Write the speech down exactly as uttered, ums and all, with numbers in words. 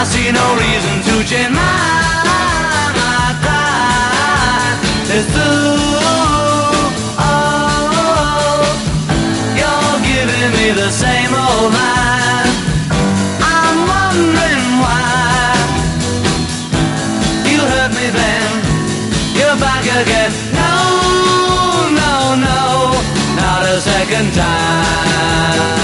I see no reason to change my mind. It's true. Oh, you're giving me the same old line. I'm wondering why you hurt me then. You're back again. No, no, no, not a second time.